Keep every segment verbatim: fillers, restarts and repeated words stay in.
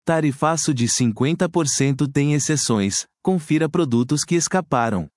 Tarifaço de cinquenta por cento tem exceções, confira produtos que escaparam.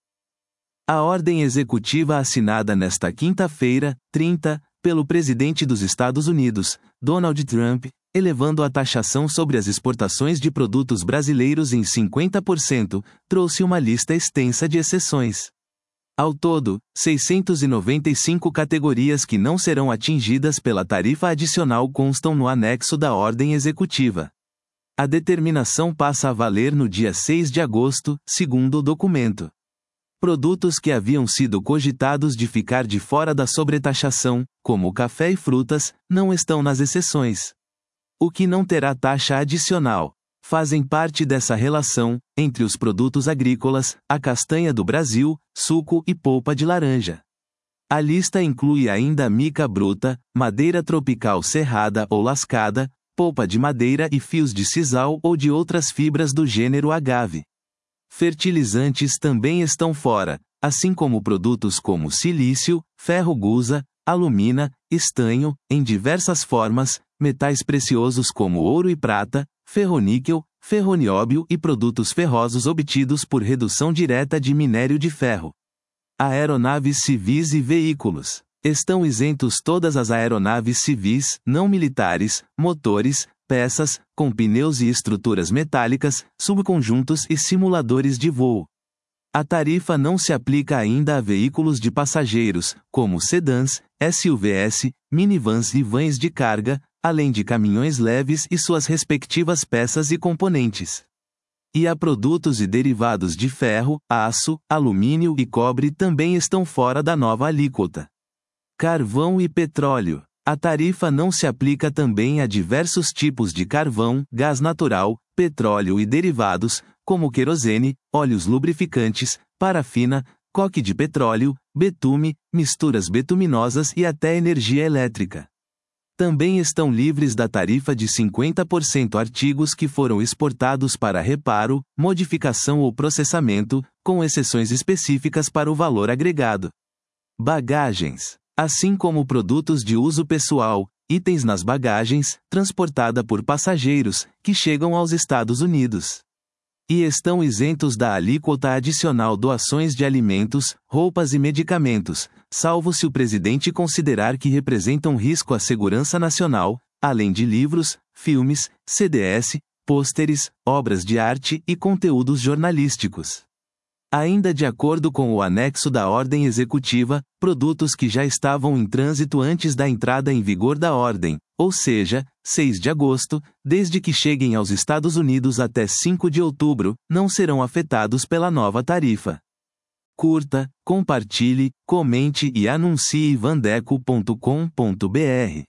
A ordem executiva assinada nesta quinta-feira, trinta, pelo presidente dos Estados Unidos, Donald Trump, elevando a taxação sobre as exportações de produtos brasileiros em cinquenta por cento, trouxe uma lista extensa de exceções. Ao todo, seiscentas e noventa e cinco categorias que não serão atingidas pela tarifa adicional constam no anexo da ordem executiva. A determinação passa a valer no dia seis de agosto, segundo o documento. Produtos que haviam sido cogitados de ficar de fora da sobretaxação, como café e frutas, não estão nas exceções. O que não terá taxa adicional fazem parte dessa relação entre os produtos agrícolas, a castanha do Brasil, suco e polpa de laranja. A lista inclui ainda mica bruta, madeira tropical serrada ou lascada, polpa de madeira e fios de sisal ou de outras fibras do gênero agave. Fertilizantes também estão fora, assim como produtos como silício, ferro-gusa, alumina, estanho, em diversas formas, metais preciosos como ouro e prata, ferroníquel, ferronióbio e produtos ferrosos obtidos por redução direta de minério de ferro. Aeronaves civis e veículos. Estão isentos todas as aeronaves civis, não militares, motores, peças, com pneus e estruturas metálicas, subconjuntos e simuladores de voo. A tarifa não se aplica ainda a veículos de passageiros, como sedãs, S U Vs, minivans e vans de carga, além de caminhões leves e suas respectivas peças e componentes. E a produtos e derivados de ferro, aço, alumínio e cobre também estão fora da nova alíquota. Carvão e petróleo. A tarifa não se aplica também a diversos tipos de carvão, gás natural, petróleo e derivados, como querosene, óleos lubrificantes, parafina, coque de petróleo, betume, misturas betuminosas e até energia elétrica. Também estão livres da tarifa de cinquenta por cento artigos que foram exportados para reparo, modificação ou processamento, com exceções específicas para o valor agregado. Bagagens. Assim como produtos de uso pessoal, itens nas bagagens, transportada por passageiros, que chegam aos Estados Unidos. E estão isentos da alíquota adicional doações de alimentos, roupas e medicamentos, salvo se o presidente considerar que representam risco à segurança nacional, além de livros, filmes, C D S, pôsteres, obras de arte e conteúdos jornalísticos. Ainda de acordo com o anexo da ordem executiva, produtos que já estavam em trânsito antes da entrada em vigor da ordem, ou seja, seis de agosto, desde que cheguem aos Estados Unidos até cinco de outubro, não serão afetados pela nova tarifa. Curta, compartilhe, comente e anuncie vandeco ponto com ponto br.